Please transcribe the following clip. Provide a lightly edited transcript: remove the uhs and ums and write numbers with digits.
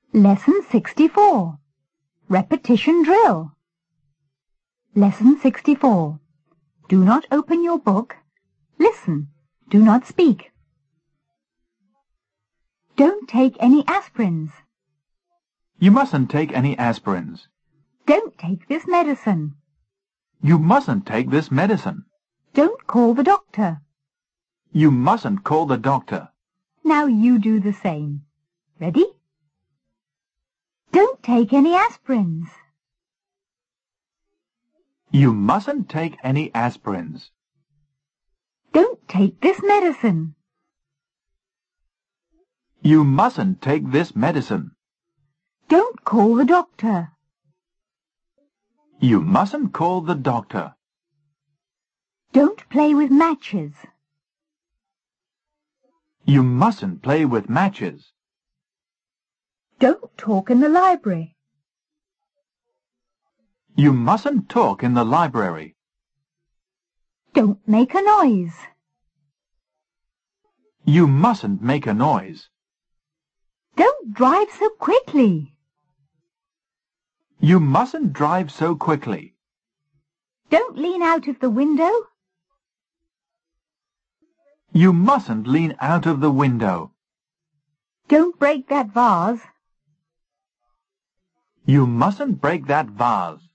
Lesson 64. Repetition Drill. Lesson 64. Do not open your book. Listen. Do not speak. Don't take any aspirins. You mustn't take any aspirins. Don't take this medicine. You mustn't take this medicine. Don't call the doctor. You mustn't call the doctor. Now you do the same. Ready? Don't take any aspirins. You mustn't take any aspirins. Don't take this medicine. You mustn't take this medicine. Don't call the doctor. You mustn't call the doctor. Don't play with matches. You mustn't play with matches. Don't talk in the library. You mustn't talk in the library. Don't make a noise. You mustn't make a noise. Don't drive so quickly. You mustn't drive so quickly. Don't lean out of the window. You mustn't lean out of the window. Don't break that vase. You mustn't break that vase.